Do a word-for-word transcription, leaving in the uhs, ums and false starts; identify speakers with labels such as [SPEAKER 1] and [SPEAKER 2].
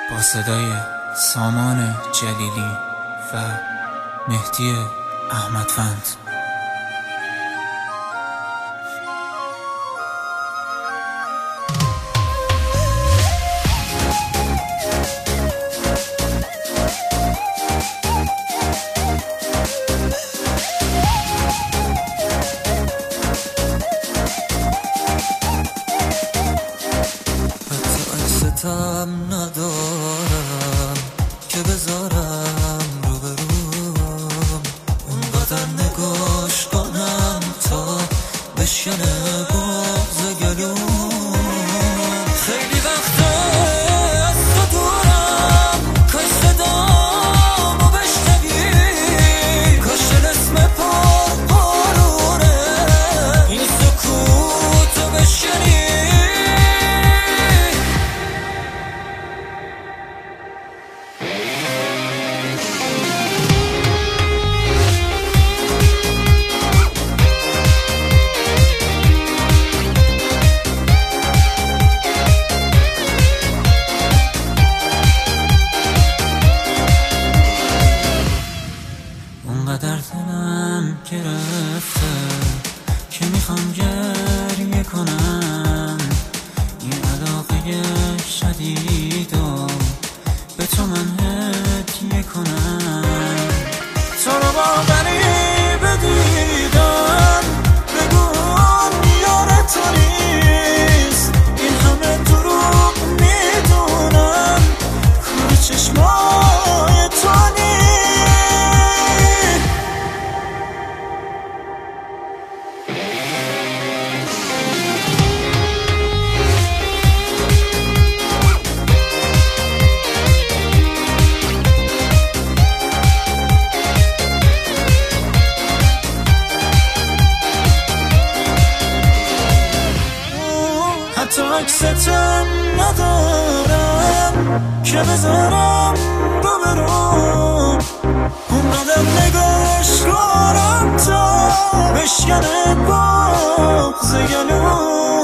[SPEAKER 1] با صدای سامان جلیلی و مهدی احمدفند.
[SPEAKER 2] ستم ندارم که بذارم رو بروم، اونقدر نگاش کنم تا بشکنه بغض گلوم. خیلی وقته از تو دورم، کاش صدامو بشنوی، کاش الاسم پر پرونه این سکوتو بشکنی.
[SPEAKER 1] اونقدر دلم گرفته که میخوام گریه کنم، این علاقه شدیدو به تو من هدیه کنم. تو رو واقعی بدیدم بگون یار تو نیست، این همه دروغ میدونم کار چشمای تو نیست. حتی عکستم ندارم که بذارم رو بروم، اونقدر نگاش کنم تا بشکنه بغض گلوم.